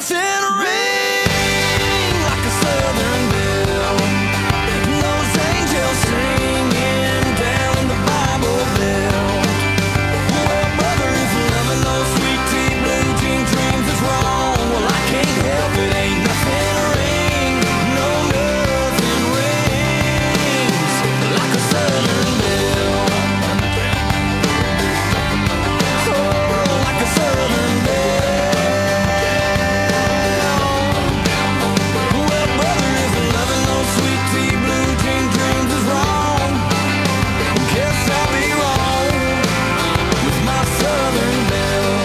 nothing ring like a southern bell. Those angels singing down the Bible belt. Well, brother, if loving those sweet tea blue jean dreams is wrong, well, I can't help it, ain't nothing ring, no nothing rings like a southern bell. Oh, like a southern bell. Well, brother, if loving those sweet tea blue jean dreams is wrong, guess I'll be wrong with my southern belle.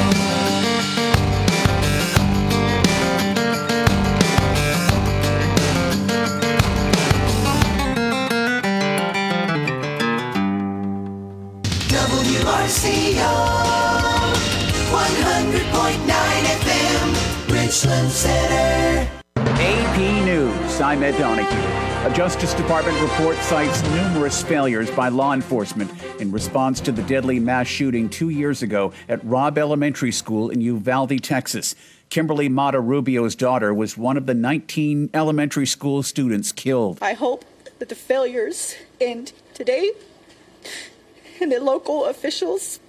WRCO 100.9 FM, Richland Center. AP News, I'm Ed Donahue. A Justice Department report cites numerous failures by law enforcement in response to the deadly mass shooting 2 years ago at Robb Elementary School in Uvalde, Texas. Kimberly Mata Rubio's daughter was one of the 19 elementary school students killed. I hope that the failures end today and that local officials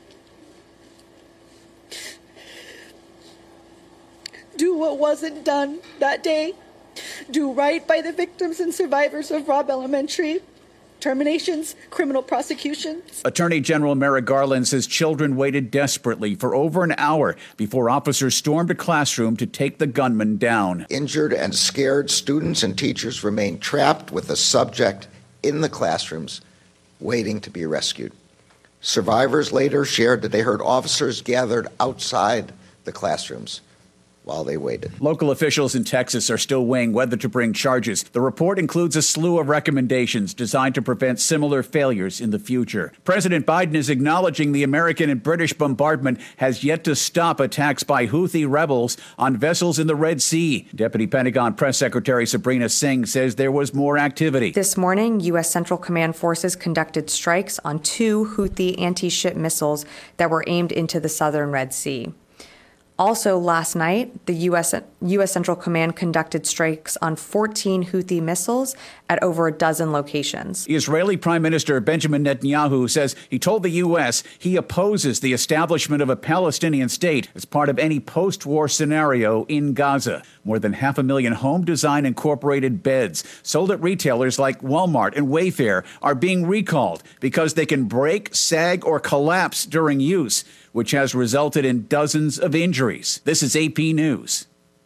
do what wasn't done that day, do right by the victims and survivors of Robb Elementary, terminations, criminal prosecutions. Attorney General Merrick Garland says children waited desperately for over an hour before officers stormed a classroom to take the gunman down. Injured and scared students and teachers remain trapped with the subject in the classrooms, waiting to be rescued. Survivors later shared that they heard officers gathered outside the classrooms while they waited. Local officials in Texas are still weighing whether to bring charges. The report includes a slew of recommendations designed to prevent similar failures in the future. President Biden is acknowledging the American and British bombardment has yet to stop attacks by Houthi rebels on vessels in the Red Sea. Deputy Pentagon Press Secretary Sabrina Singh says there was more activity. This morning, U.S. Central Command forces conducted strikes on 2 Houthi anti-ship missiles that were aimed into the southern Red Sea. Also last night, the U.S. Central Command conducted strikes on 14 Houthi missiles at over a dozen locations. Israeli Prime Minister Benjamin Netanyahu says he told the U.S. he opposes the establishment of a Palestinian state as part of any post-war scenario in Gaza. More than 500,000 Home Design Incorporated beds sold at retailers like Walmart and Wayfair are being recalled because they can break, sag, or collapse during use, which has resulted in dozens of injuries. This is AP News.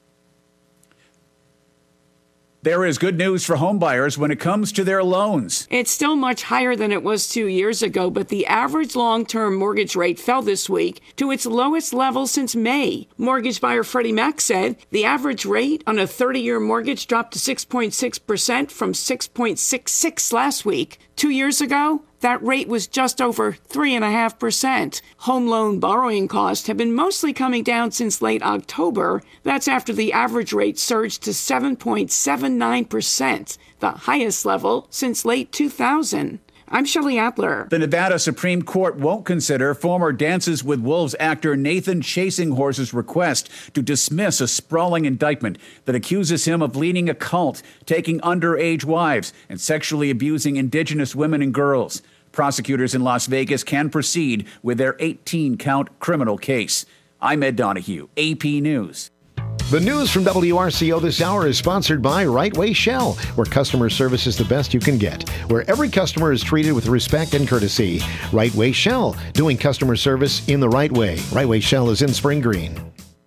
There is good news for homebuyers when it comes to their loans. It's still much higher than it was 2 years ago, but the average long-term mortgage rate fell this week to its lowest level since May. Mortgage buyer Freddie Mac said the average rate on a 30-year mortgage dropped to 6.6% from 6.66% last week. 2 years ago, that rate was just over 3.5%. Home loan borrowing costs have been mostly coming down since late October. That's after the average rate surged to 7.79%, the highest level since late 2000. I'm Shelley Adler. The Nevada Supreme Court won't consider former Dances with Wolves actor Nathan Chasing Horse's request to dismiss a sprawling indictment that accuses him of leading a cult, taking underage wives, and sexually abusing indigenous women and girls. Prosecutors in Las Vegas can proceed with their 18-count criminal case. I'm Ed Donahue, AP News. The news from WRCO this hour is sponsored by Right Way Shell, where customer service is the best you can get, where every customer is treated with respect and courtesy. Right Way Shell, doing customer service in the right way. Right Way Shell is in Spring Green.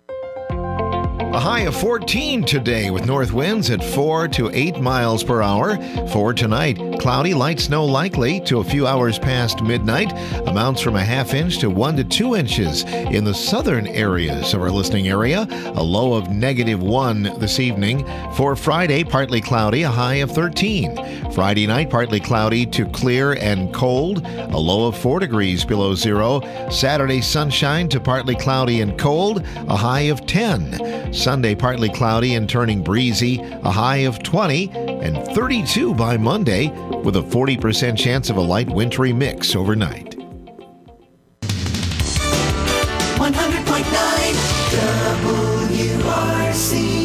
A high of 14 today with north winds at 4 to 8 miles per hour. For tonight, cloudy, light snow likely to a few hours past midnight. Amounts from a half inch to 1 to 2 inches in the southern areas of our listening area. A low of -1 this evening. For Friday, partly cloudy, a high of 13. Friday night, partly cloudy to clear and cold. A low of 4 degrees below zero. Saturday, sunshine to partly cloudy and cold. A high of 10. Sunday, partly cloudy and turning breezy, a high of 20, and 32 by Monday, with a 40% chance of a light wintry mix overnight. 100.9 WRC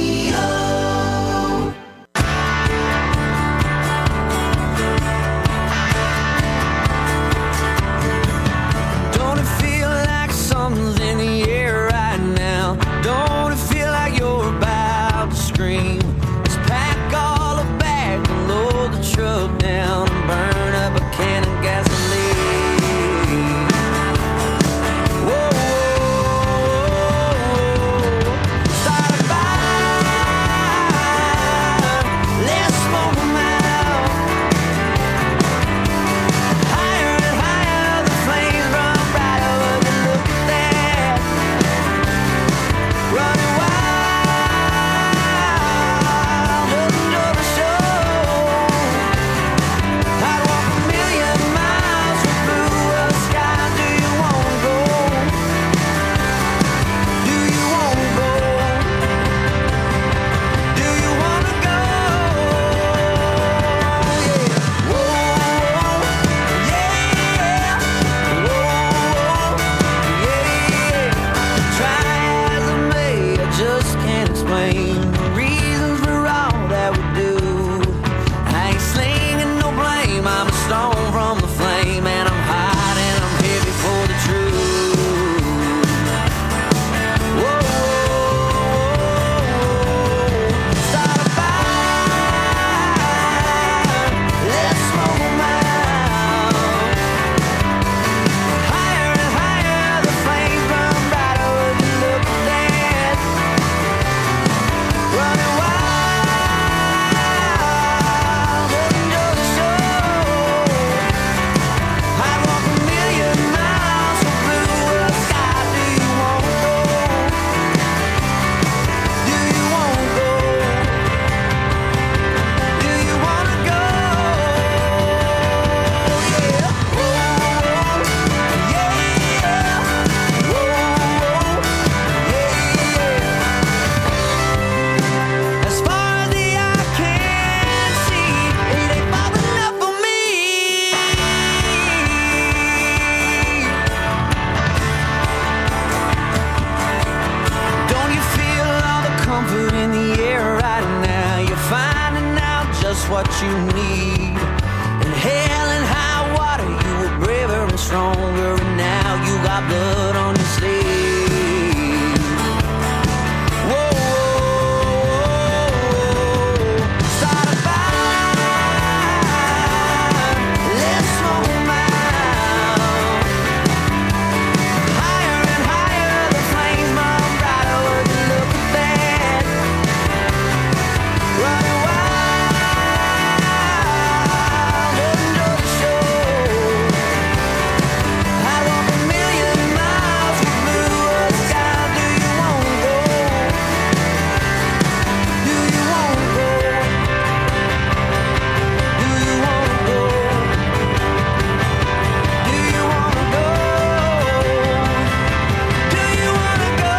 the air right now. You're finding out just what you need. In hell and high water, you were braver and stronger, and now you got blood on your sleeve. Whoa, start a fire, let's smoke 'em out. Higher and higher, the flames burn brighter. Would you look at that? Running wild, enjoy the show. I walk a million miles with blue sky. Do you want to go? Do you want to go? Do you want to go? Do you want to go? Do you want to go?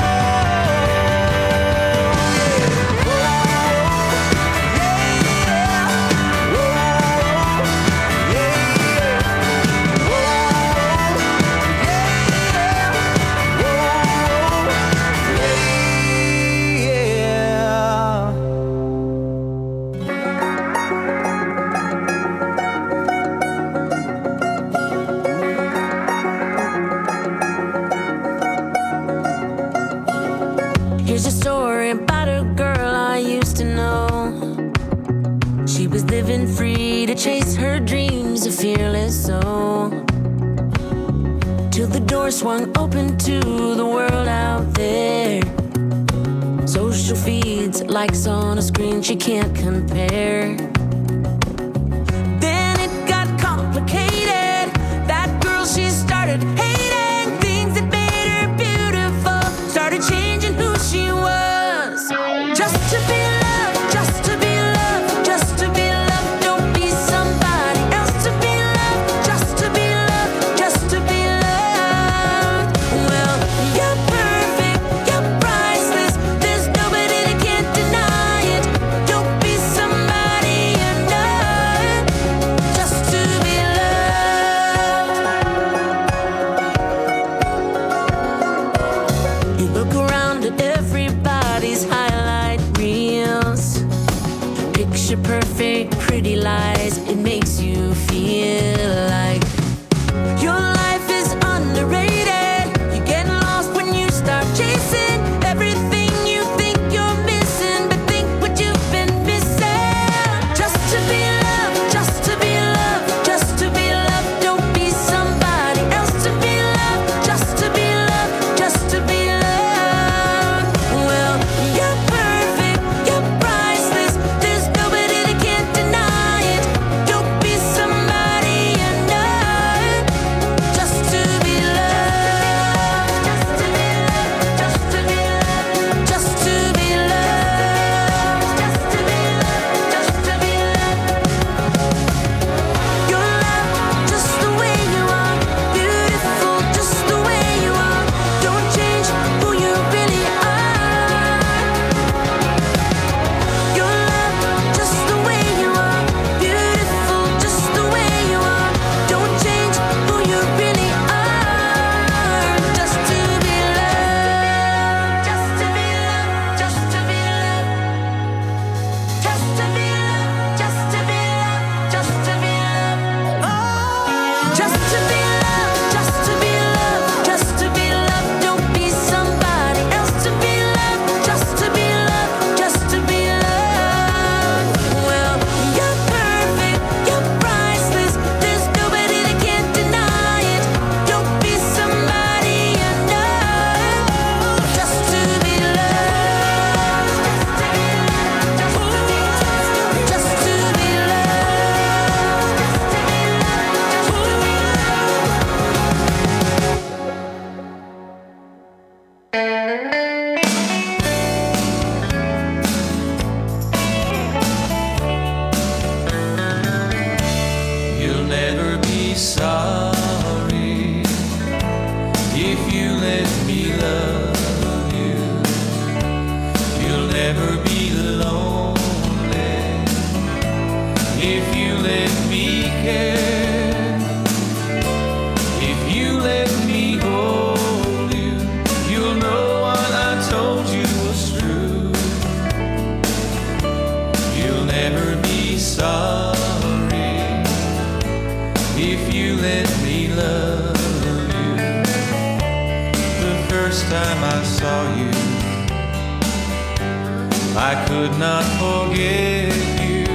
Here's a story about a girl I used to know. She was living free to chase her dreams, a fearless soul. Till the door swung open to the world out there. Social feeds, likes on a screen she can't compare. Then it got complicated. That girl, she started hating things that made her beautiful. Started changing who she was. Just to be loved, just to be loved, just to be loved. Don't be somebody else to be loved. Just to be loved, just to be loved. Well, you're perfect, you're priceless. There's nobody that can't deny it. Don't be somebody you're not. Just to be loved. You look around at everybody's highlight reels. Picture perfect, pretty lies. It makes you feel like your life is underrated. You get lost when you start chasing everything you think you're missing. But think what you've been missing. Just to be loved, just to be loved, just to be loved. Don't be somebody else to be loved. Just to be loved, just to be loved. Well, you're perfect, you're priceless. There's nobody that can't deny it. Don't be somebody you're not. Just to be loved. Just to be loved. Just to be loved. Just to be loved. Just to be loved. You're loved just the way you are. Beautiful just the way you are. Don't change who you really are. You're loved just the way you are. Beautiful just the way you are. Don't change who you really are. Just to be loved. Just to be loved. Just to be loved. Just to be loved. Just to be loved. Just to be loved. Oh, just to be loved. Just to be loved. Just to be loved. Don't be somebody else to be loved. Just to be loved. Just to be loved. Well, you're perfect. You're priceless. There's nobody that can't deny it. Don't be somebody you're not. Just to be loved. Just to be loved. Just to be You'll never be sorry if you let me love you. You'll never be lonely if you let me care. If you let me hold you, you'll know what I told you was true. saw you. I could not forget you.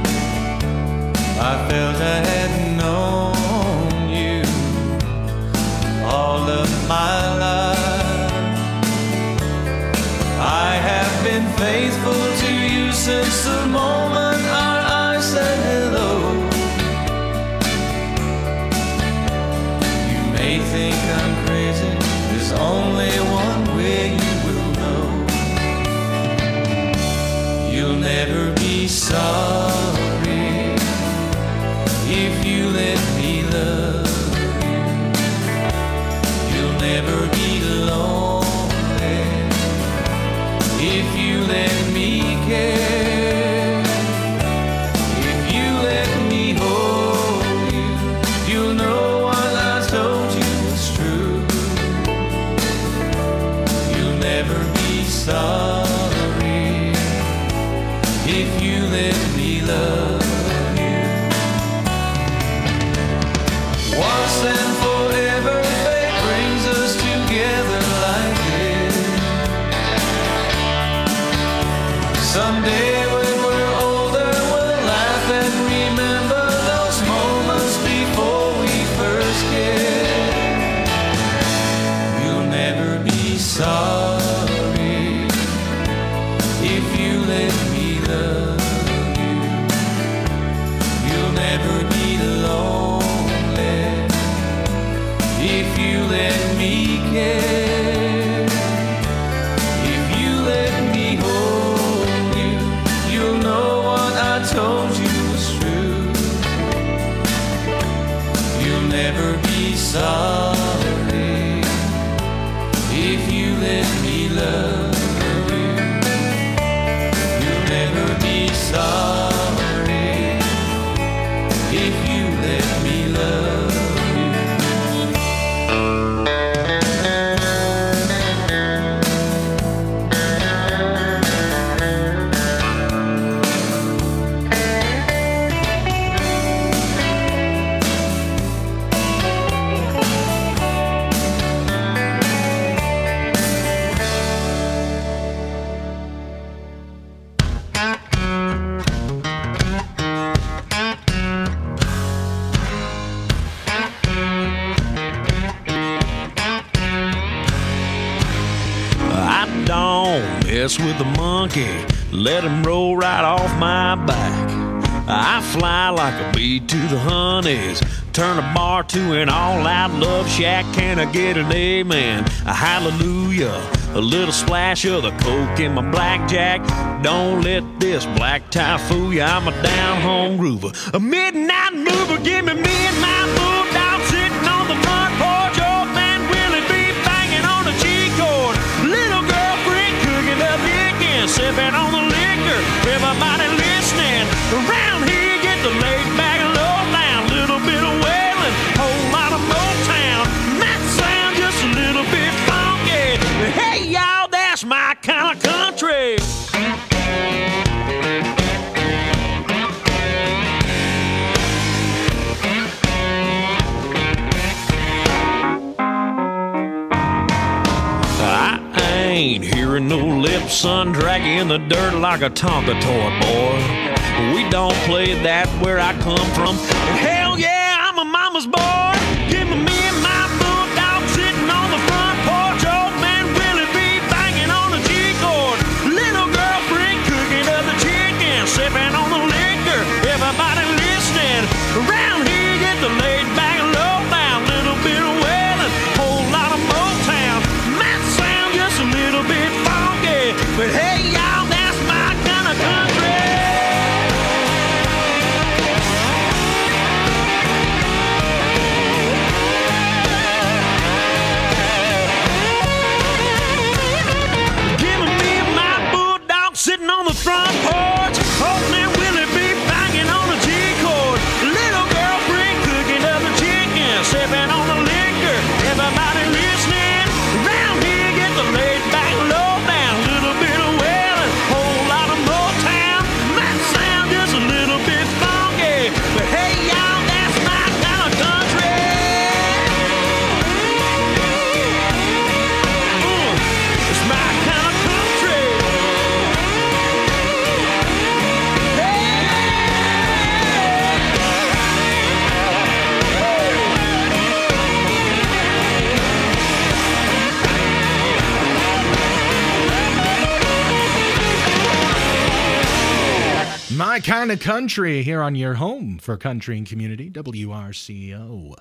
I felt I had known you all of my life. I have been faithful to you since the moment our eyes said hello. You may think I'm crazy, there's only one way you will know. You'll never be sorry if you let me love you. You'll never be lonely if you let me care. If you let me hold you, you'll know what I told you was true. You'll never be sorry if you let me love you. Once and forever, fate brings us together like this. Someday when we're older, we'll laugh and remember those moments before we first kissed. You'll never be sorry if you let me love you. You'll never be lonely if you let me care. If you let me hold you, you'll know what I told you was true. You'll never be sorry if you let me love you. You'll never be sorry if you let me love you. I don't mess with the monkey, let him roll right off my back. I fly like a bee to the honeys, turn a bar to an all-out love shack. Can I get an amen? A hallelujah, a little splash of the coke in my blackjack. Don't let this black tie fool you, I'm a down-home groover, a midnight mover. Give me midnight bulldog sitting on the front porch. Old man Willie be banging on the G-chord. Little girlfriend cooking up chicken, sipping on the liquor. Everybody listening. Around here get the laid back low down. Little bit of wailing, whole lot of Motown. Might sound just a little bit funky, but hey y'all, that's my kind of country. Ain't hearing no lips, son, dragging in the dirt like a Tonka toy, boy. We don't play that where I come from. And hell yeah, I'm a mama's boy. Give me and my bulldog sitting on the front porch. Old man Willie be banging on the G-chord. Little girlfriend cooking up the chicken, sipping on the liquor. Everybody listening. Around here get the laid back low down. Little bit of wailing, whole lot of Motown. Might sound just a little bit funky, but hey y'all, that's my kind of country. Give me my bulldog sitting on the front porch. Old man Willie be banging on the G-chord. Little girlfriend cooking up the chicken, sipping on the liquor. Everybody listening. Around here get the laid back low down. Little bit of wailing, Kind of Country here on your home for country and community, WRCO.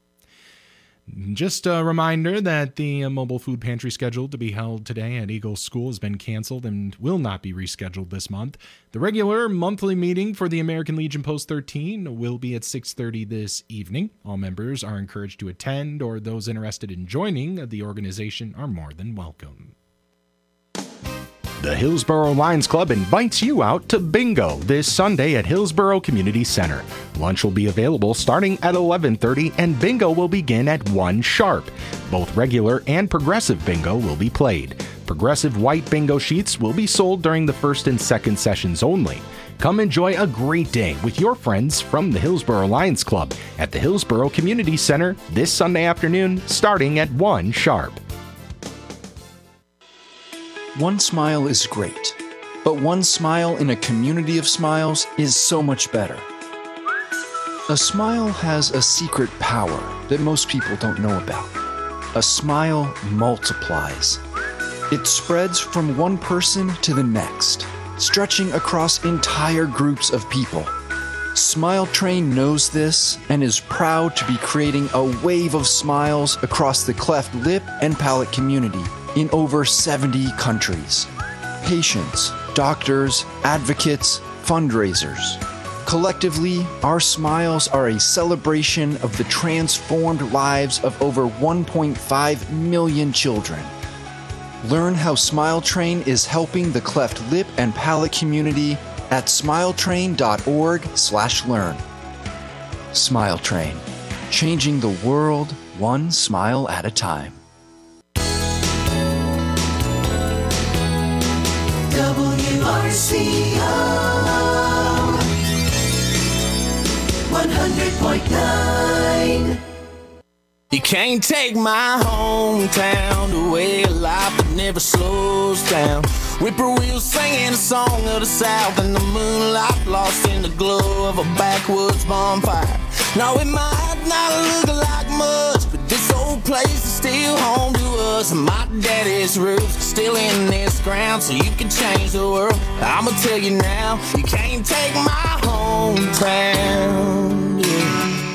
Just a reminder that the mobile food pantry scheduled to be held today at Eagle School has been canceled and will not be rescheduled this month. The regular monthly meeting for the American Legion Post 13 will be at 6:30 this evening. All members are encouraged to attend, or those interested in joining the organization are more than welcome. The Hillsboro Lions Club invites you out to bingo this Sunday at Hillsboro Community Center. Lunch will be available starting at 11:30 and bingo will begin at 1 sharp. Both regular and progressive bingo will be played. Progressive white bingo sheets will be sold during the first and second sessions only. Come enjoy a great day with your friends from the Hillsboro Lions Club at the Hillsboro Community Center this Sunday afternoon starting at 1 sharp. One smile is great, but one smile in a community of smiles is so much better. A smile has a secret power that most people don't know about. A smile multiplies. It spreads from one person to the next, stretching across entire groups of people. Smile Train knows this and is proud to be creating a wave of smiles across the cleft lip and palate community in over 70 countries. Patients, doctors, advocates, fundraisers. Collectively, our smiles are a celebration of the transformed lives of over 1.5 million children. Learn how Smile Train is helping the cleft lip and palate community at smiletrain.org/learn. Smile Train, changing the world one smile at a time. WRCO 100.9. You can't take my hometown to way of life that never slows down. Whippoorwills singing a song of the South in the moonlight, lost in the glow of a backwoods bonfire. Now it might not look like much, but this old place is still home to us. And my daddy's roots are still in this ground, so you can change the world. I'ma tell you now, you can't take my hometown. Yeah.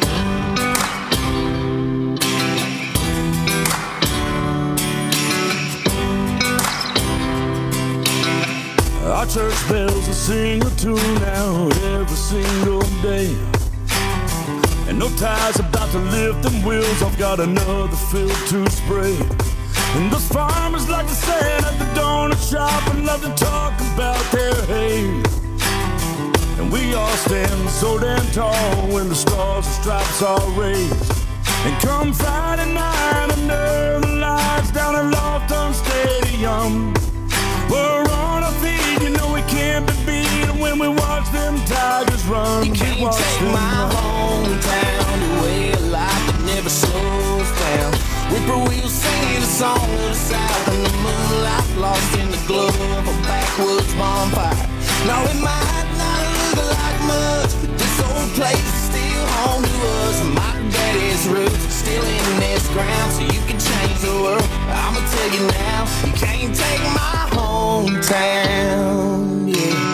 Our church bells will sing a tune out every single day. And no tire's about to lift them wheels. I've got another field to spray. And those farmers like to stand at the donut shop and love to talk about their hay. And we all stand so damn tall when the stars and stripes are raised. And come Friday night under the lights down at Lofton Stadium, we're on our feet, you know we can't be beat. And when we watch them Tigers run, you can't take my hometown to way of life that never slows down. Whippoorwills singing a song of the South in the moonlight, lost in the glow of a backwoods bonfire. Now it might not look like much, but this old place is still home to us. And my daddy's roots are still in this ground, so you can change the world. I'ma tell you now, you can't take my hometown.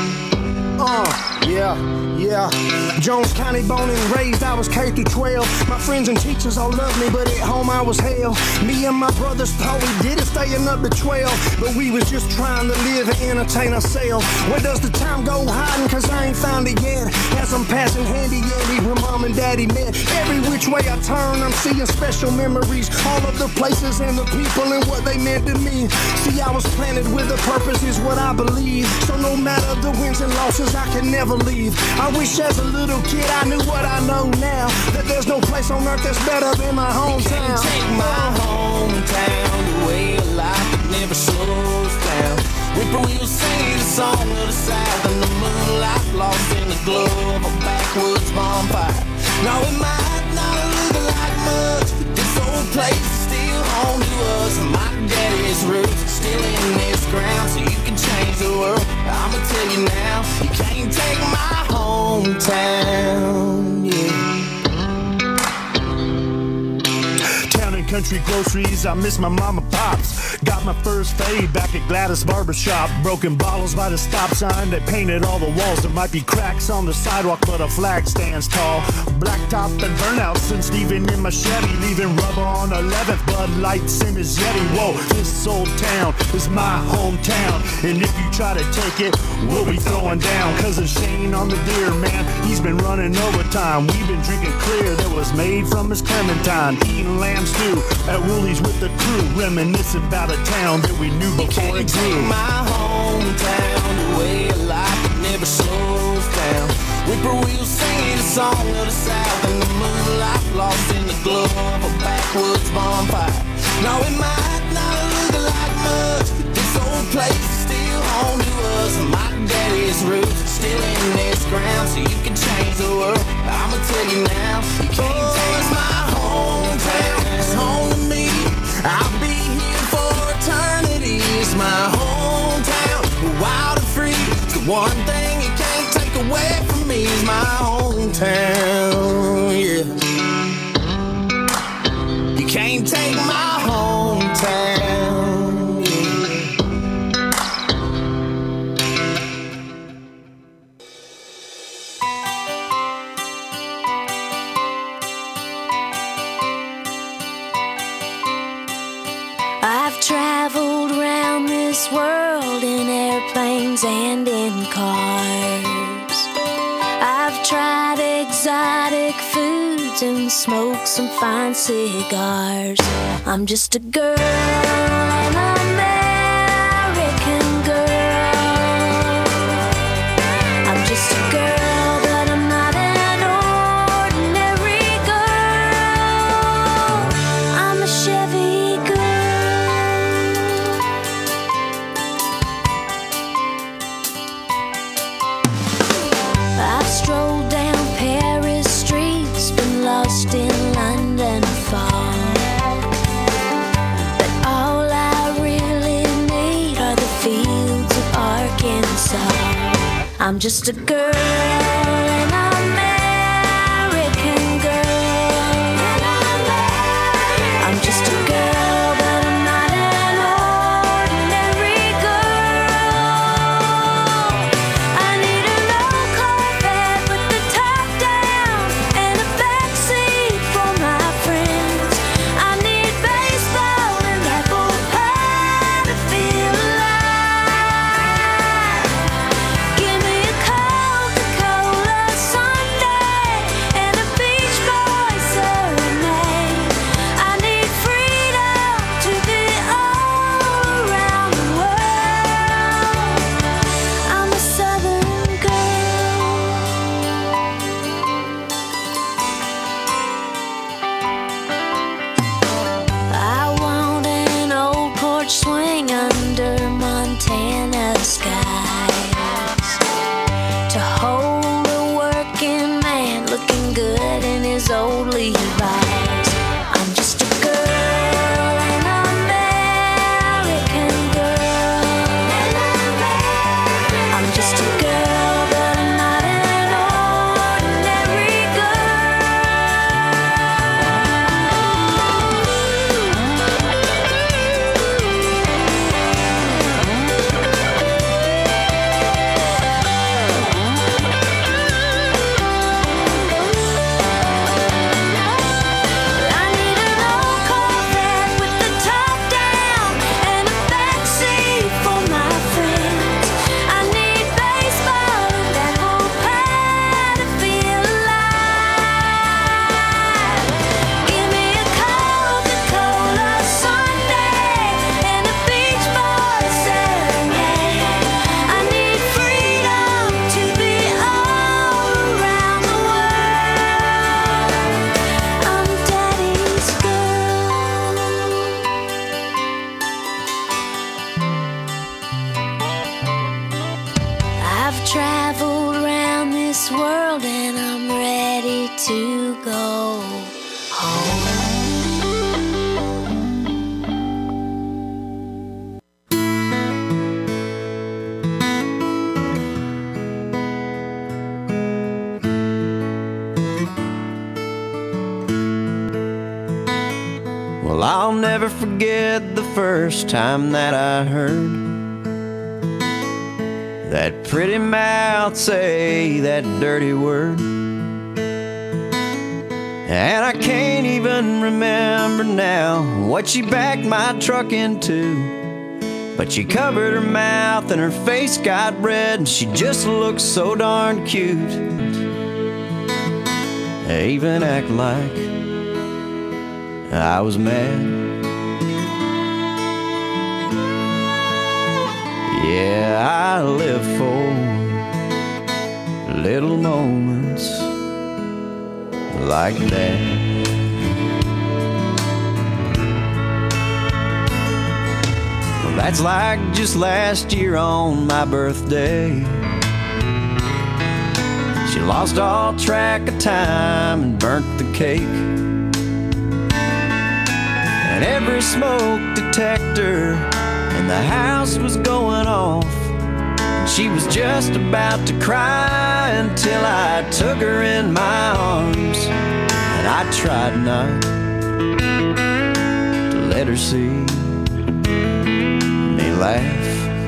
Yeah. Jones County born and raised, I was K through 12. My friends and teachers all loved me, but at home I was hell. Me and my brothers thought we did it, staying up to 12. But we was just trying to live and entertain ourselves. Where does the time go hiding? Cause I ain't found it yet. As I'm passing handy Andy where mom and daddy met. Every which way I turn, I'm seeing special memories. All of the places and the people and what they meant to me. See, I was planted with a purpose is what I believe. So no matter the wins and losses, I can never leave. I wish as a little kid I knew what I know now, that there's no place on earth that's better than my hometown. You can't take my hometown the way of life that never slows down. Whippoorwills singing a song of the South in the moonlight, lost in the glow of a backwoods bonfire. Now it might not look like much, but this old place is still home to us. And my daddy's roots are still in this ground, so you can change the world. I'ma tell you now, you can't take my hometown. Yeah. Town and country groceries, I miss my mama pops. Got got my first fade back at Gladys Barbershop. Broken bottles by the stop sign, they painted all the walls. There might be cracks on the sidewalk, but a flag stands tall. Blacktop and burnout since leaving in my Chevy, leaving rubber on 11th, Bud Lights in his Yeti. Whoa, this old town is my hometown, and if you try to take it, we'll be throwing down. Cousin Shane on the deer, man, he's been running overtime. We've been drinking clear that was made from his Clementine, eating lamb stew at Woolies with the crew, reminiscing about a town that we knew before it grew. Take my hometown, the way of life that never slows down. Whippoorwill singing a song of the South, and the moonlight lost in the glow of a backwoods bonfire. Now it might not look like much, but this old place is still home to us. My daddy's roots are still in this ground, so you can change the world. I'ma tell you now, you can't take my hometown. It's home to me. I'll be here for eternity. It's my hometown, wild and free. It's the one thing you can't take away from me. Is my hometown, yeah. You can't take my hometown, yeah. I've traveled around this world in airplanes and in cars. I've tried exotic foods and smoked some fine cigars. I'm just a girl, an American girl. I'm just a girl, but I'm not an ordinary girl. I'm a Chevy girl. I've strolled down Paris streets, been lost in London fog. But all I really need are the fields of Arkansas. I'm just a girl, an American girl. I'm just a girl, but I'm not an ordinary girl. I need an old Corvette with the top down and a backseat for my friends. I need baseball and apple pie to feel alive. Give me a Coca-Cola sundae and a Beach Boys serenade. I need freedom to be all around the world. I'm a Southern girl. I want an old porch swing under Montana skies to hold a working man looking good in his old Levi's. I'm just a girl, an American girl. I'm just a girl, but I'm not an ordinary I need an old Corvette with the top down and a backseat for my friends. I need baseball and apple pie to feel alive. Give me a Coca-Cola sundae and a Beach Boys serenade. I need freedom to be all around the world. I'm Daddy's girl. I've traveled around this world and I'm ready to go home. Well, I'll never forget the first time that I heard that pretty mouth say that dirty word. And I can't even remember now what she backed my truck into. But she covered her mouth and her face got red, and she just looked so darn cute. I even act like I was mad. Yeah, I live for little moments like that. That's like just last year on my birthday. She lost all track of time and burnt the cake. And every smoke detector in the house was going off. And she was just about to cry until I took her in my arms. And I tried not to let her see laugh.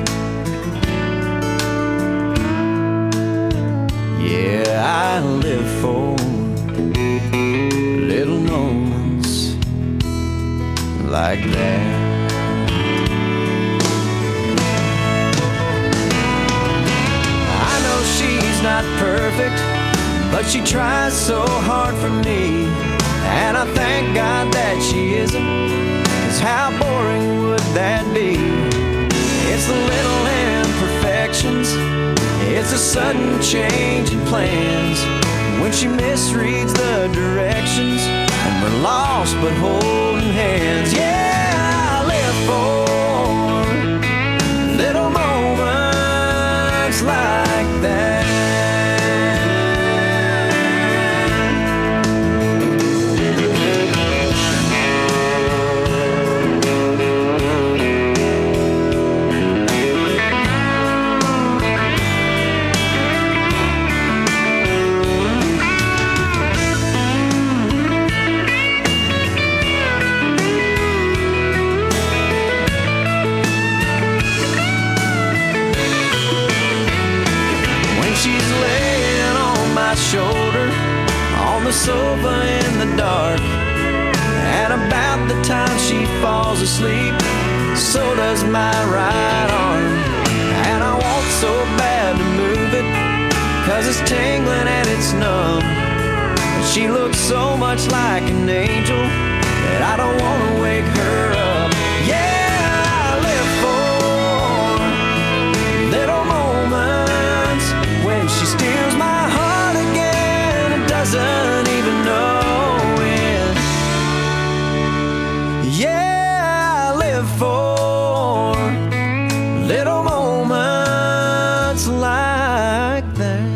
Yeah, I live for little moments like that. I know she's not perfect, but she tries so hard for me. And I thank God that she isn't, 'cause how boring would that be? It's the little imperfections, it's a sudden change in plans, when she misreads the directions, and we're lost but holding hands. Yeah, I live for little moments like that. Shoulder on the sofa in the dark, and about the time she falls asleep, so does my right arm. And I want so bad to move it, 'cause it's tingling and it's numb. But she looks so much like an angel that I don't want to wake her up. Yeah, I live for little moments when she steals my heart, doesn't even know it. Yeah, I live for little moments like that.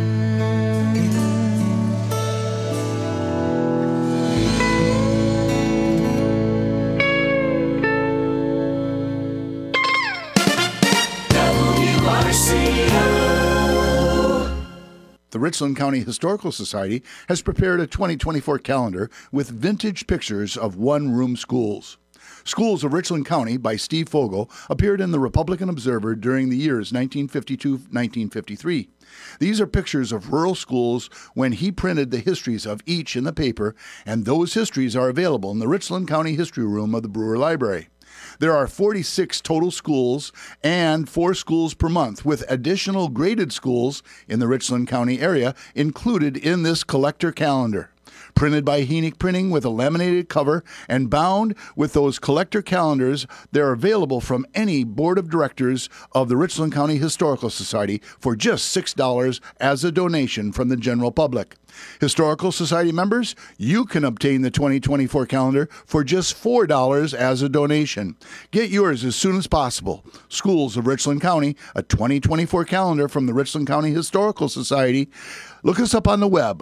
The Richland County Historical Society has prepared a 2024 calendar with vintage pictures of one-room schools. Schools of Richland County by Steve Fogel appeared in the Republican Observer during the years 1952-1953. These are pictures of rural schools when he printed the histories of each in the paper, and those histories are available in the Richland County History Room of the Brewer Library. There are 46 total schools and 4 schools per month, with additional graded schools in the Richland County area included in this collector calendar. Printed by Henick Printing with a laminated cover and bound with those collector calendars, they're available from any board of directors of the Richland County Historical Society for just $6 as a donation from the general public. Historical Society members, you can obtain the 2024 calendar for just $4 as a donation. Get yours as soon as possible. Schools of Richland County, a 2024 calendar from the Richland County Historical Society. Look us up on the web,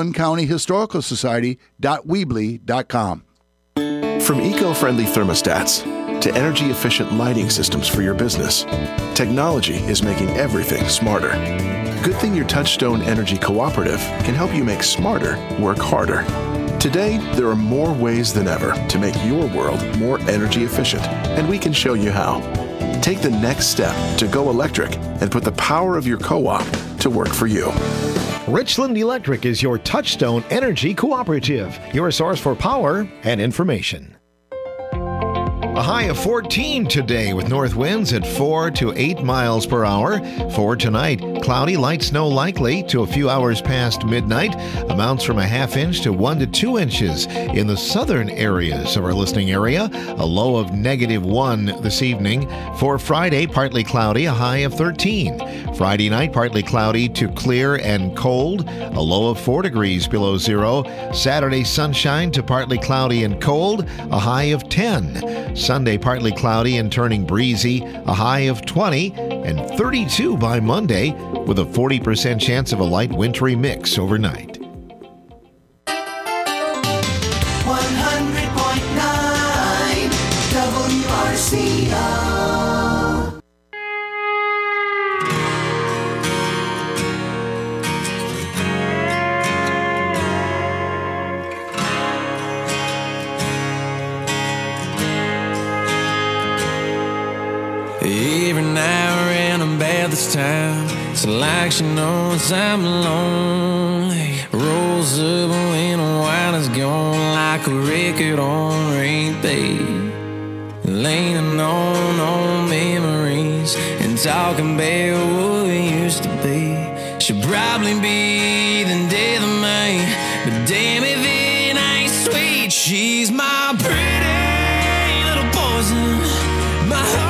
richlandcountyhistoricalsociety.weebly.com. From eco-friendly thermostats to energy-efficient lighting systems for your business, technology is making everything smarter. Good thing your Touchstone Energy Cooperative can help you make smarter work harder. Today, there are more ways than ever to make your world more energy efficient, and we can show you how. Take the next step to go electric and put the power of your co-op to work for you. Richland Electric is your Touchstone Energy Cooperative, your source for power and information. A high of 14 today with north winds at 4 to 8 miles per hour. For tonight, cloudy, light snow likely to a few hours past midnight. Amounts from a half inch to 1 to 2 inches in the southern areas of our listening area. A low of -1 this evening. For Friday, partly cloudy, a high of 13. Friday night, partly cloudy to clear and cold. A low of 4 degrees below zero. Saturday, sunshine to partly cloudy and cold. A high of 10. Sunday, partly cloudy and turning breezy, a high of 20, and 32 by Monday, with a 40% chance of a light wintry mix overnight. 100.9 WRCO. Every now and I'm bad this time. It's like she knows I'm lonely. Rolls up when a wine is gone, like a record on repeat. Leaning on old memories and talking about what we used to be. She'll probably be the death of me, but damn if it ain't sweet. She's my pretty little poison, my heart.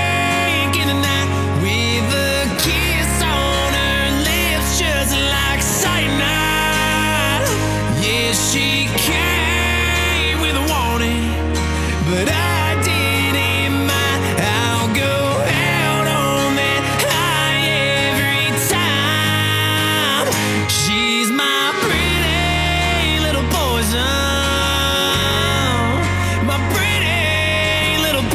She came with a warning, but I didn't mind. I'll go out on that high every time. She's my pretty little poison, my pretty little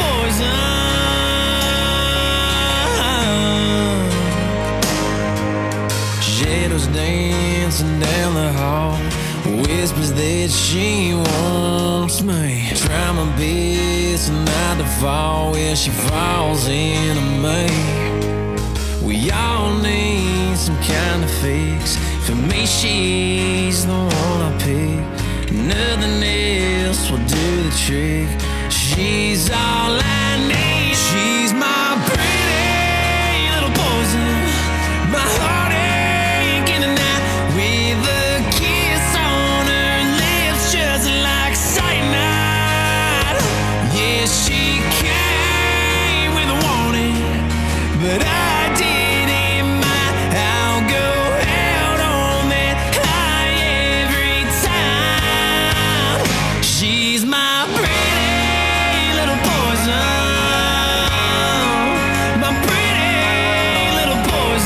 poison. Shadows dancing down the hall, whispers that she wants me. Try my best not to fall where she falls into me. We all need some kind of fix. For me, she's the one I pick. Nothing else will do the trick. She's all I need. She's my pretty little poison, my heartache in the night with a kiss on her lips, just like cyanide. Yeah, she came with a warning, but I didn't mind. I'll go out on that high every time. She's my pretty little poison, my pretty little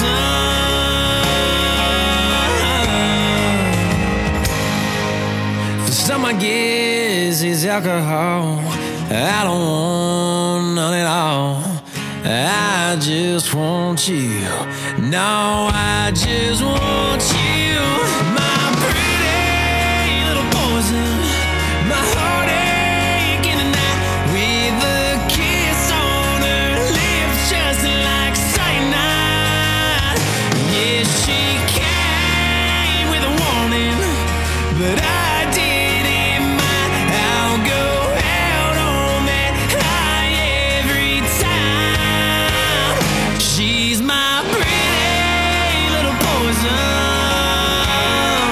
poison. For some, I guess it's alcohol. I don't want none at all. I just want you. No, I just want you. My pretty little poison, my heartache in the night with a kiss on her lips, just like cyanide. Yeah, she came with a warning, but I didn't mind. I'll go out on that high every time. She's my pretty little poison,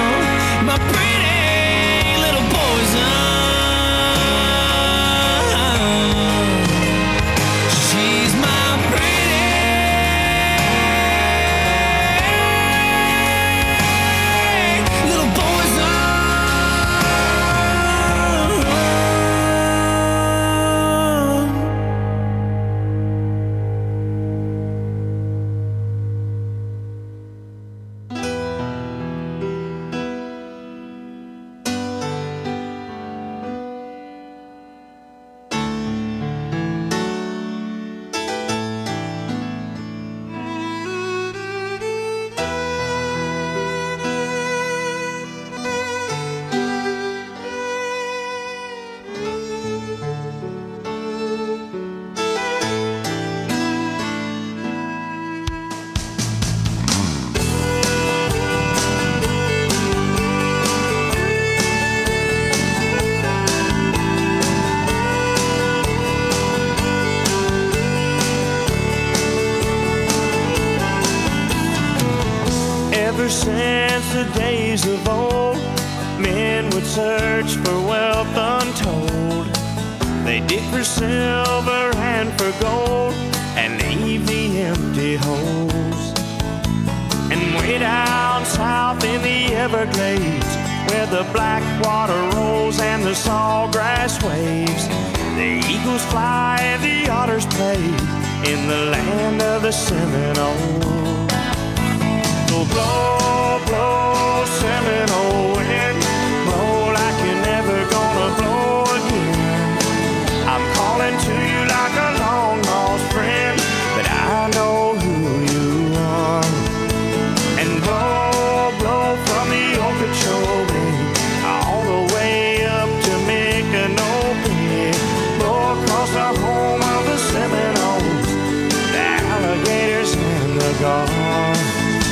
since the days of old, men would search for wealth untold. They dig for silver and for gold and leave the empty holes. And way down south in the Everglades, where the black water rolls and the sawgrass waves, the eagles fly and the otters play in the land of the Seminole. So blow, blow, Seminole wind, blow like you're never gonna blow again. I'm calling to you like a long lost friend, but I know who you are. And blow, blow from the Okeechobee all the way up to Micanopy, blow across the home of the Seminoles, the alligators and the gulls.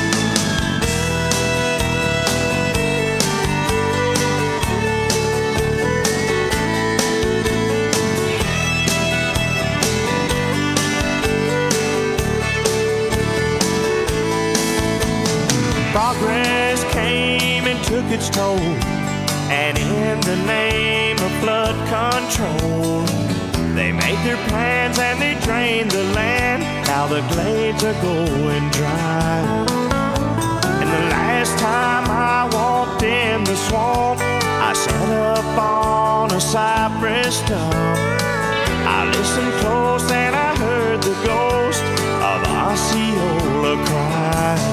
Progress came and took its toll, and in the name of flood control, they made their plans and they drained the land. Now the glades are going dry. And the last time I walked in the swamp, I sat up on a cypress stump. I listened close and I heard the ghost of Osceola cry.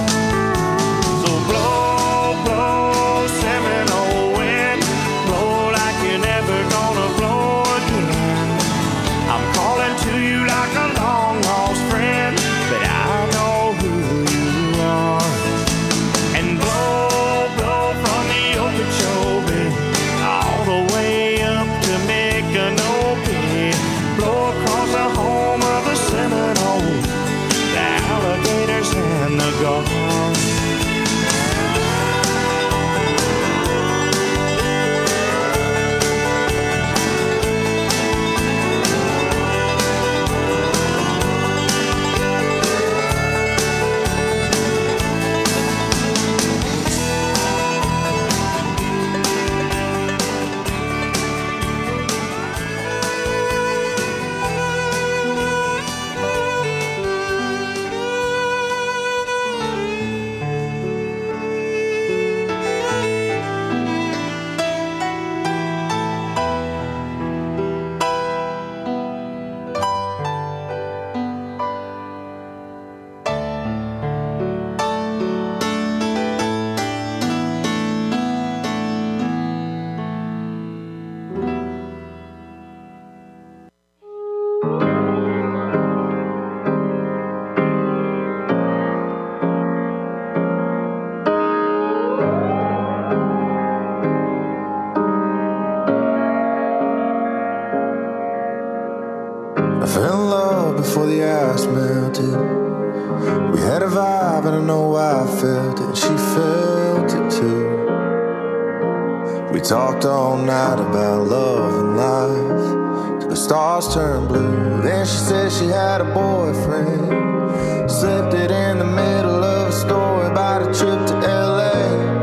Blow, blow, Seminole wind, blow like you're never gonna blow again. I'm calling to you like a long lost friend, but I know who you are. And blow, blow from the Okeechobee all the way up to Micanopy, blow across the home of the Seminoles, the alligators and the gulls. Before the ice melted, we had a vibe and I know I felt it. She felt it too. We talked all night about love and life till the stars turned blue. Then she said she had a boyfriend, slipped it in the middle of a story about a trip to LA.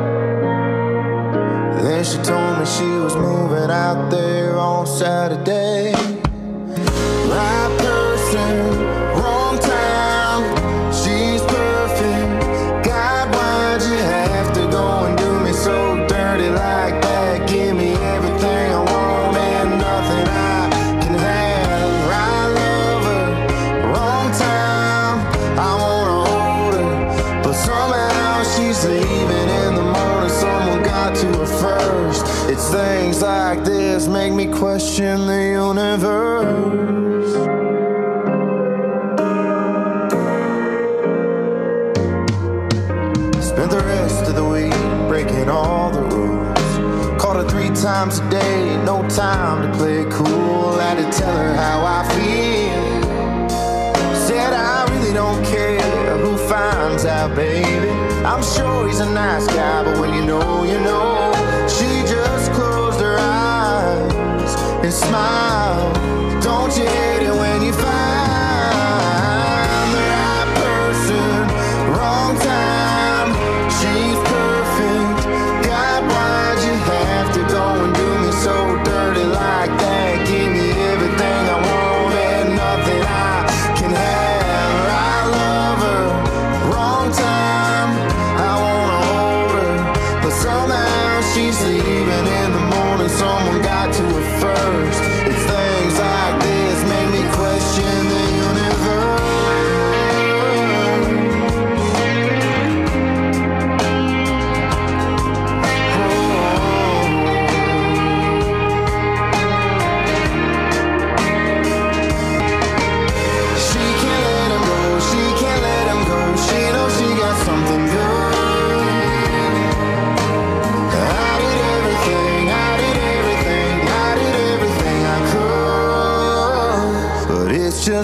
Then she told me she was moving out there on Saturday. Right person, wrong time, she's perfect. God, why'd you have to go and do me so dirty like that? Give me everything I want and nothing I can have. Right lover, wrong time, I wanna hold her, but somehow she's leaving in the morning. Someone got to her first. It's things like this make me question the universe. Spent the rest of the week breaking all the rules. Called her 3 times a day, no time to play it cool. Had to tell her how I feel. Said I really don't care who finds out, baby. I'm sure he's a nice guy, but when you know, you know. She just closed her eyes and smiled. Don't you hate it when you find the right person, wrong time? She's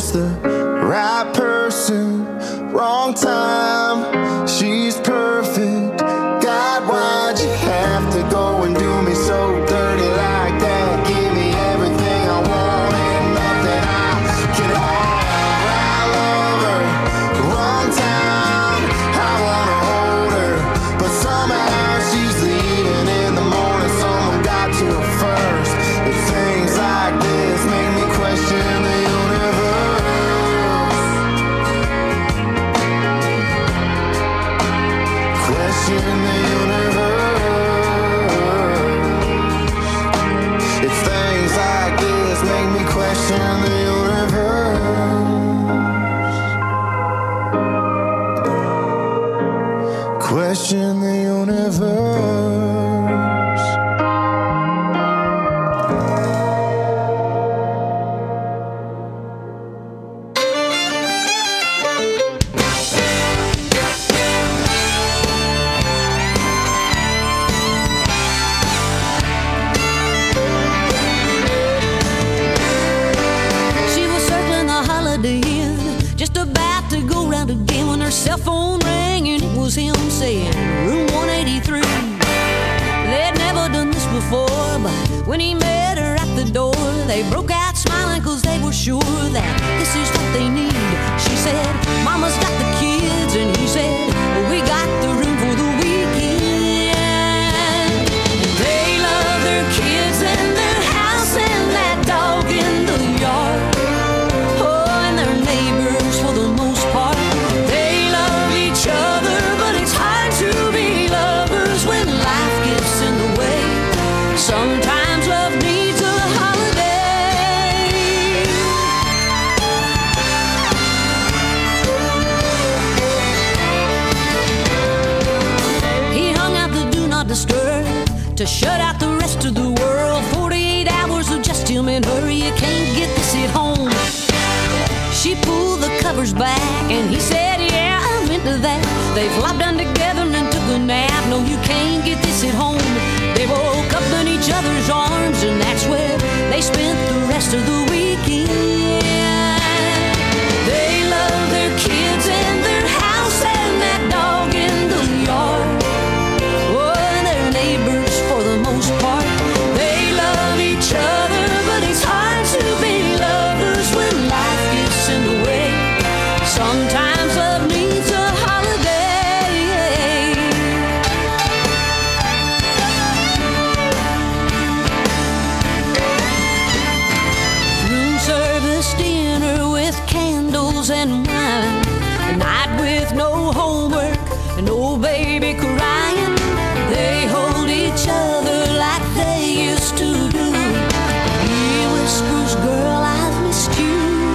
just the right person, wrong time. She's perfect. God, why'd you have to go and do me so dirty like that? Give me everything I want and nothing I can have. I love her, wrong time. I wanna hold her, but somehow she's leaving in the morning. Someone got to her first. And things like this make me question the universe. Question the universe. It's things like this make me question the universe. Question the universe. She was circling the Holiday Inn, just about to go round again when her cell phone rang and it was him saying, room 183. They'd never done this before, but when he met her at the door, they broke out smiling cause they were sure that this is what they need. She said, Mama's got the kids, and he said, we got the room for the weekend. They love their kids and their house and that dog in the yard. Oh, and their neighbors for the most part. They love each other, but it's hard to be lovers when life gets in the way. Sometimes love needs a holiday. He hung out the do not disturb to shut out the rest of the world. 48 hours of just him and her. You can't get this at home. She pulled the covers back and he said, yeah, I'm into that. They flopped down together and took a nap. No, you can't get this at home. They woke up in each other's arms, and that's where they spent the rest of the weekend. They love their kids and their house and that dog in the yard. Oh, and their neighbors for the most part. They love each other, but it's hard to be lovers when life gets in the way. Sometimes love needs a holiday. Room service dinner with candles and wine. A night with no homework and no baby crying. They hold each other like they used to do. He whispers, girl, I've missed you.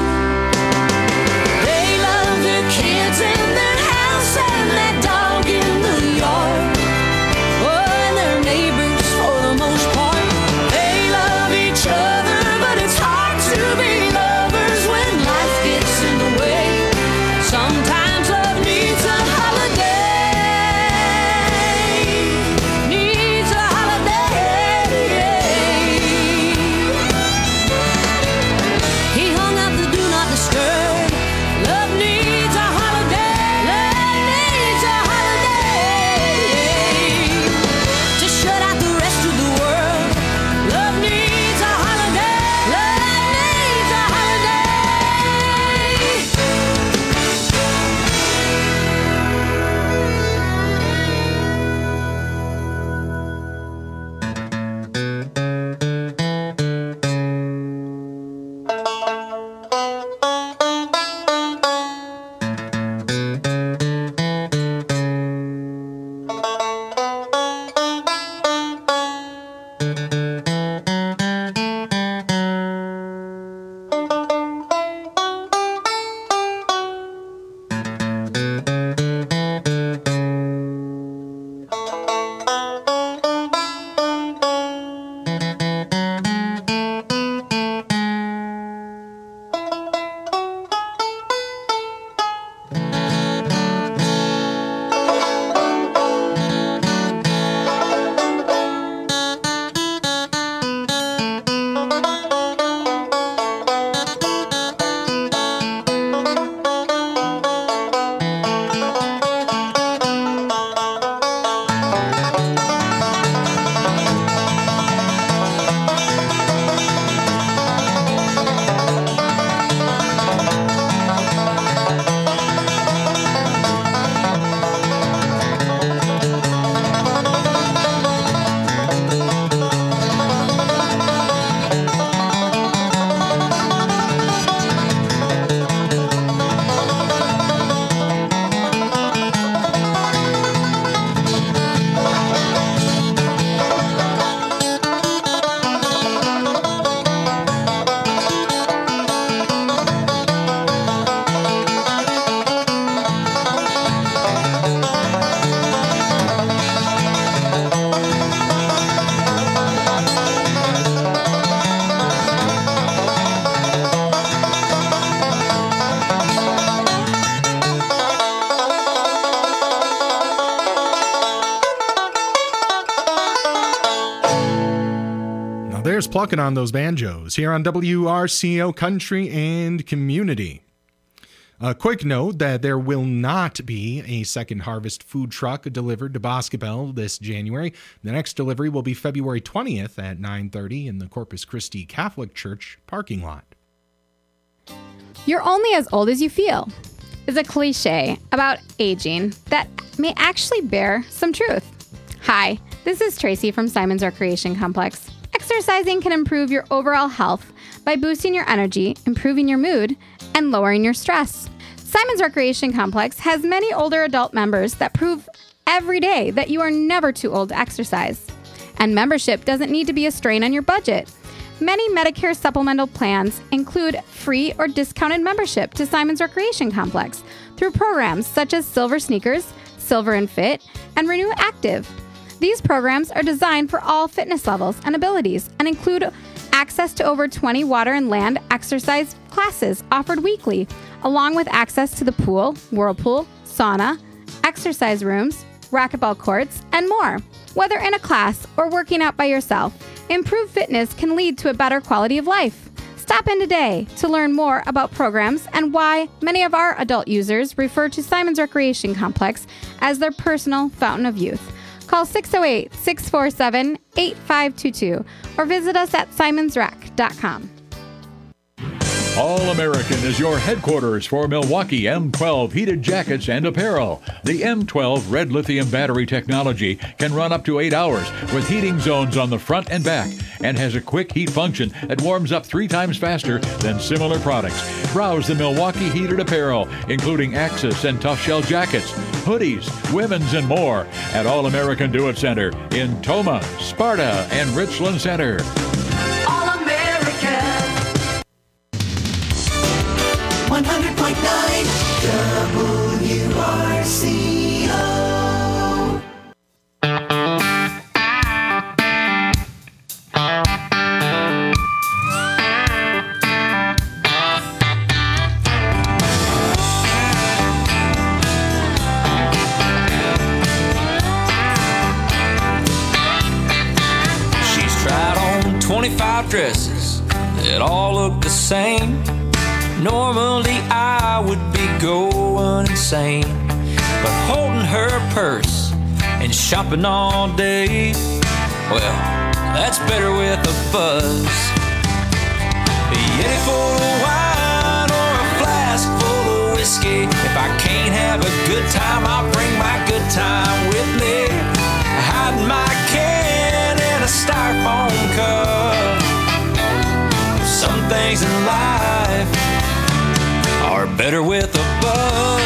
They love their kids and their house and that dog in the yard. Oh, and their neighbors for the most part. They love each other, but it's hard to be lovers when life gets in the way. Sometimes love needs a holiday. farmers plucking on those banjos here on WRCO Country and Community. A quick note that there will not be a second harvest food truck delivered to Boscobel this January. The next delivery will be February 20th at 9:30 in the Corpus Christi Catholic Church parking lot. You're only as old as you feel is a cliche about aging that may actually bear some truth. Hi, this is Tracy from Simon's Recreation Complex. Exercising can improve your overall health by boosting your energy, improving your mood, and lowering your stress. Simon's Recreation Complex has many older adult members that prove every day that you are never too old to exercise. And membership doesn't need to be a strain on your budget. Many Medicare supplemental plans include free or discounted membership to Simon's Recreation Complex through programs such as Silver Sneakers, Silver and Fit, and Renew Active. These programs are designed for all fitness levels and abilities and include access to over 20 water and land exercise classes offered weekly, along with access to the pool, whirlpool, sauna, exercise rooms, racquetball courts, and more. Whether in a class or working out by yourself, improved fitness can lead to a better quality of life. Stop in today to learn more about programs and why many of our adult users refer to Simon's Recreation Complex as their personal fountain of youth. Call 608-647-8522 or visit us at simonsrec.com. All American is your headquarters for Milwaukee M12 heated jackets and apparel. The M12 red lithium battery technology can run up to 8 hours with heating zones on the front and back and has a quick heat function that warms up 3 times faster than similar products. Browse the Milwaukee heated apparel, including Axis and Tough Shell jackets, hoodies, women's, and more at All American Do It Center in Toma, Sparta, and Richland Center. All American 100.9 WRCO. She's tried on 25 dresses that all look the same. Normally I would be going insane, but holding her purse and shopping all day, well, that's better with a buzz. Yeti full of wine or a flask full of whiskey. If I can't have a good time, I'll bring my good time with me. Hide my can in a styrofoam cup. Some things in life are better with a buzz.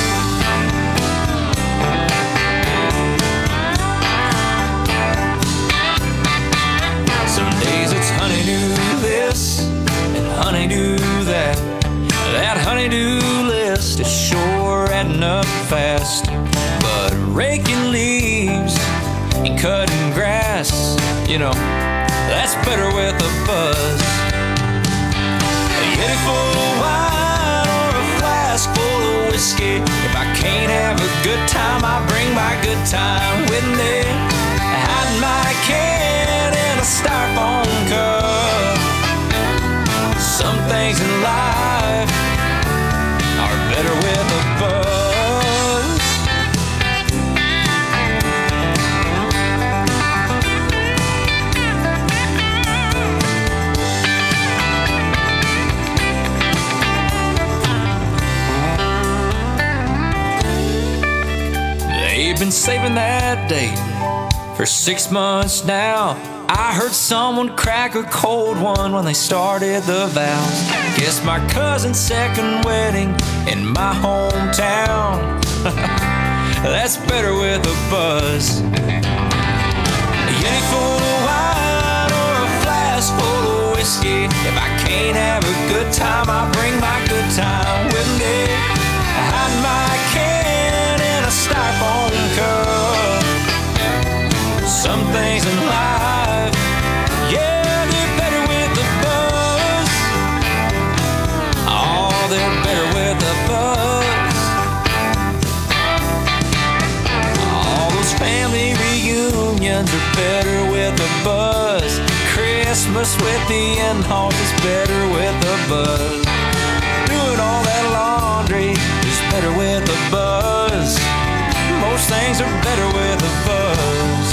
Some days it's honeydew this and honeydew that. That honeydew list is sure adding up fast. But raking leaves and cutting grass, you know, that's better with a buzz. A Yeti full of wine or a flask full of whiskey. If I can't have a good time, I bring my good time with me. Hide my can in a styrofoam cup. Some things in life are better with a buzz. They've been saving that date for 6 months now. I heard someone crack a cold one when they started the vows. Guess my cousin's second wedding in my hometown. That's better with a buzz. A Yeti full of wine or a flask full of whiskey. If I can't have a good time, I bring my good time with me. Hide my can in a styrofoam cup. Some things in life, yeah, they're better with a buzz. Oh, they're better with a buzz. All those family reunions are better with a buzz. Christmas But sweat the in-laws is better with a buzz. Doing all that laundry is better with a buzz. Most things are better with a buzz.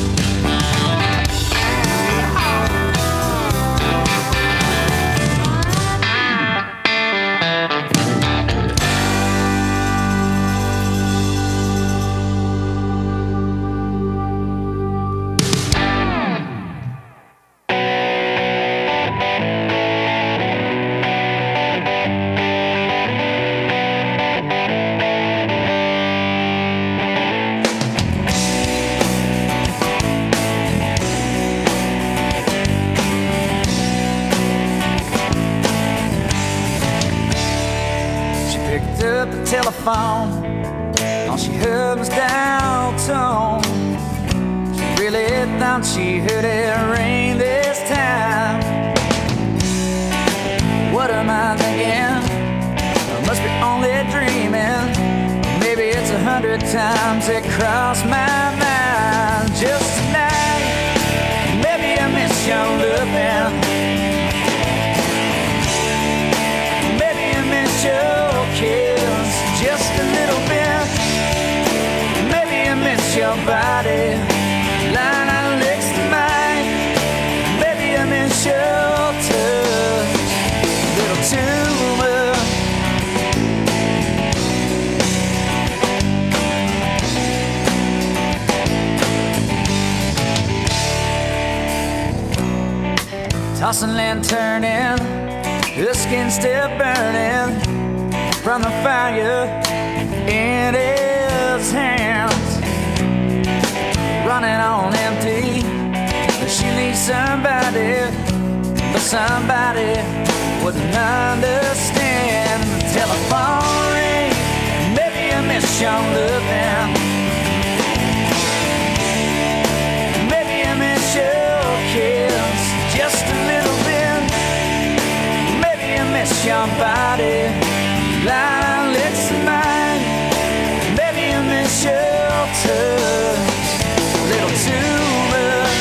Telephone, all she heard was dial tone. She really thought she heard it ring this time. What am I thinking? I must be only dreaming. Maybe it's 100 times it crossed my mind. Just tonight, maybe I miss your loving. Maybe I miss your kiss. Just a little bit. Maybe I miss your body lying out next to mine. Maybe I miss your touch a little too much. Tossing and turning, the skin still burning from the fire in his hands, running on empty. She needs somebody, but somebody wouldn't understand. The telephone ring, maybe I miss your loving. Maybe I miss your kiss, just a little bit. Maybe I miss your body lying next to mine. Maybe I miss your touch a little too much.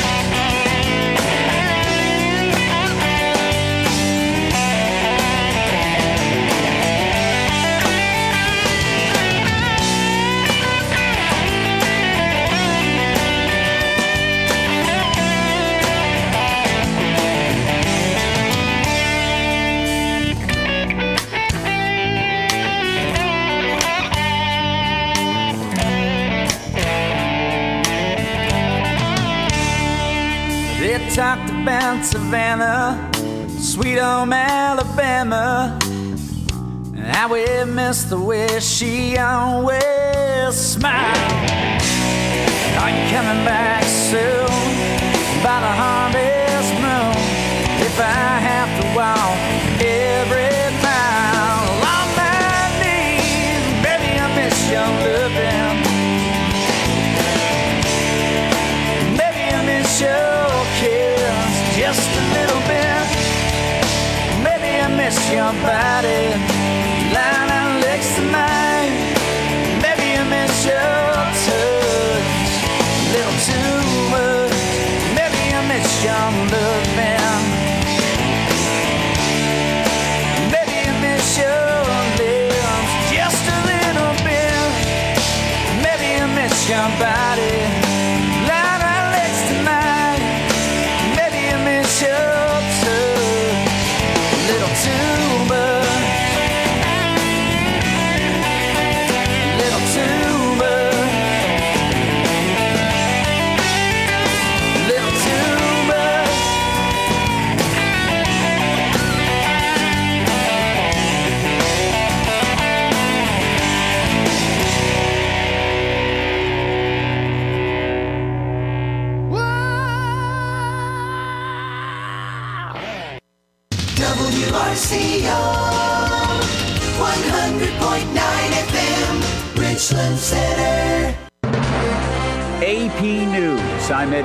They talked about Savannah, sweet home Alabama, and how we miss the way she always smiled. Are you coming back soon? By the harvest moon, if I have to walk every mile on my knees, baby, I miss your loving. Maybe I miss your kiss, just a little bit. Maybe I miss your body lying out next to mine. Maybe I miss your touch a little too much. Maybe I miss your loving. Maybe I miss your lips, just a little bit. Maybe I miss your body lying out next to mine. Maybe I miss your touch a little too much. Little too much. Little too much. WRCO 100.9 FM, Richland Center. AP News. I'm Ed